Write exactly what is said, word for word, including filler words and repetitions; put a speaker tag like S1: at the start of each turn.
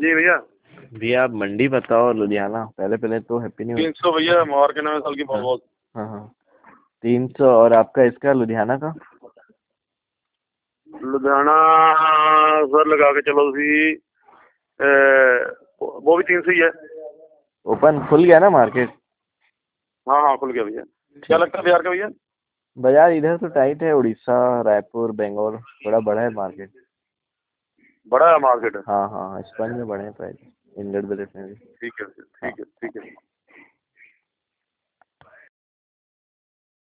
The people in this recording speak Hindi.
S1: जी भैया।
S2: भैया आप मंडी बताओ लुधियाना, पहले पहले तो हैप्पी न्यू ईयर।
S1: तीन सौ भैया, मोहर के नवे साल की बहुत बहुत।
S2: हाँ हाँ तीन सौ। और आपका इसका लुधियाना का?
S1: लुधियाना सर लगा के चलो सी वो भी तीन सौ ही है।
S2: ओपन खुल गया ना मार्केट?
S1: हाँ हाँ खुल गया भैया। क्या लगता है बिहार का भैया?
S2: बाजार इधर तो टाइट है, उड़ीसा रायपुर बेंगलोर थोड़ा बड़ा है मार्केट।
S1: बड़ा है मार्केट?
S2: हाँ हाँ स्पंज में बड़े हैं प्राइस, इंडियन बजट में भी।
S1: ठीक है ठीक है ठीक है।